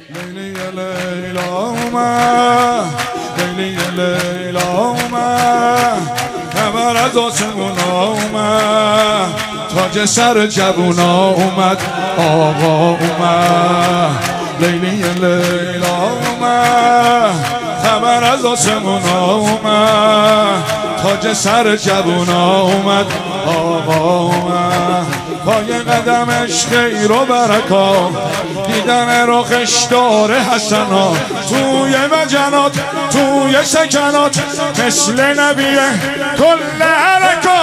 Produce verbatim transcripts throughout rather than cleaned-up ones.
لیلی لیلا اومد، لیلی لیلا اومد، خبر از آسمونا اومد، تاج سر جوونا اومد، آقا اومد. لیلی لیلا اومد، خبر از آسمونا اومد، تاج سر جوونا اومد، آقا اومد. پای قدمش خیر و برکات، دیدن رخش داره حسنات، توی وجنات توی سکنات، مثل نبیه کل حرکات.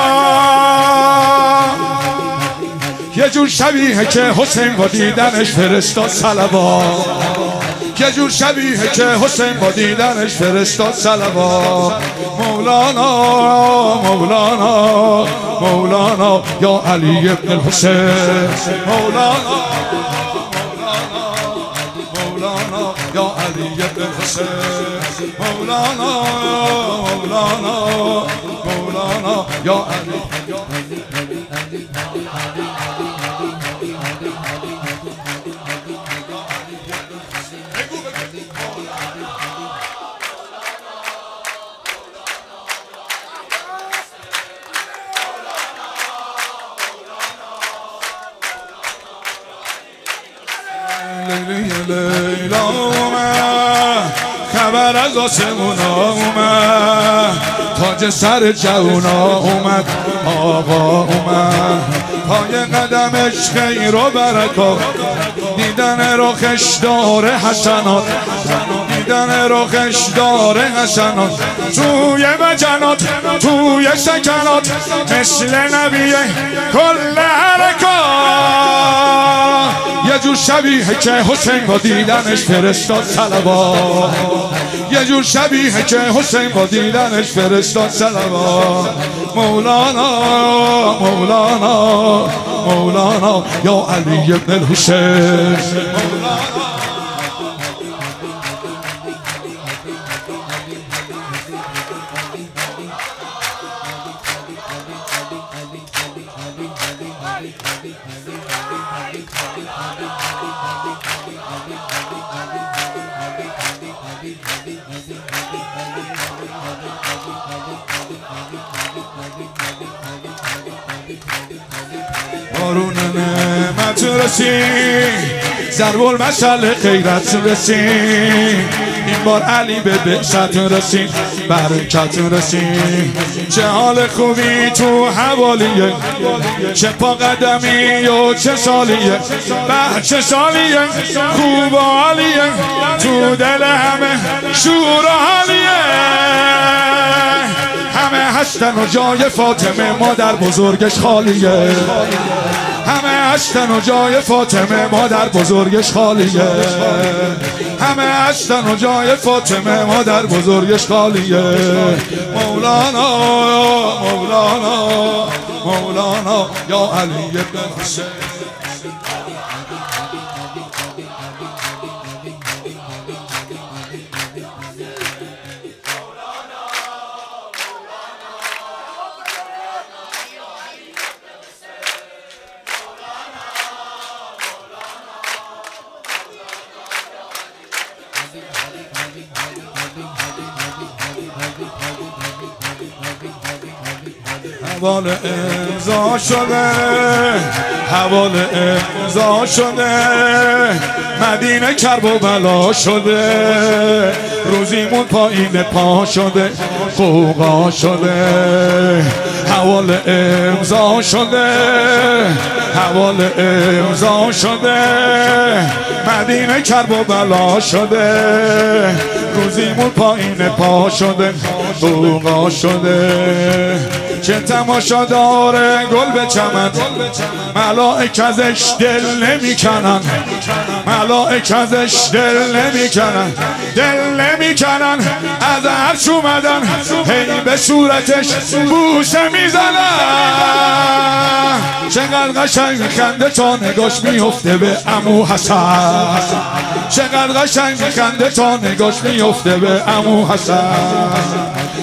یه جور شبیه که حسین با دیدنش فرستاد صلوات، یه جور شبیه که حسین با دیدنش فرستاد صلوات. مولانا مولانا مولانا یا علی ابن الحسین، مولانا مولانا یا علی ابن الحسین، مولانا مولانا مولانا یا علی. لیلی لیلا اومد، خبر از آسمونا اومد، تاج سر جوونا اومد، آقا اومد. پای قدمش خیر و برکات، دیدن رخش داره حسنات، دیدن رخش داره حسنات، توی وجنات توی سکنات، مثل نبیه کل حرکات. یه جور شبیه که حسین با دیدنش فرستاد صلوات، یه جور شبیه که حسین با دیدنش فرستاد صلوات. مولانا مولانا مولانا یا علی ابن الحسین، بارون نعمت رسید، ضرب المثل غیرت رسید، این بار علی به بعثت رسید، برکت رسید. چه حال خوبی تو حوالیه، چه پا قدمی و چه سالیه، به چه سالیه خوب و حالیه، تو دل همه شور و حالیه. همه هستن و جای فاطمه مادر بزرگش خالیه، همه هستن و جای فاطمه مادر بزرگش خالیه، همه هستن و جای فاطمه مادر بزرگش خالیه. مولانا مولانا مولانا یا علی ابن حسین. حوال امضا شده، حوال امضا شده، مدینه کرب و بلا شده، روزیمون پایین پا شده، قوقا شده. حوال امضا شده، حوال امضا شده، مدینه کرب و بلا شده، روزیمون پایین پا شده، قوقا شده. چه تماشا داره گل به چمن، ملائک ازش دل نمی کنن، ملائک ازش دل نمی کنن، دل نمی کنن. از عرش اومدن هی به صورتش بوسه می زنن. چقدر قشنگ خنده تا نگاش میفته به عمو حسن، چقدر قشنگ خنده تا نگاش میفته به عمو حسن.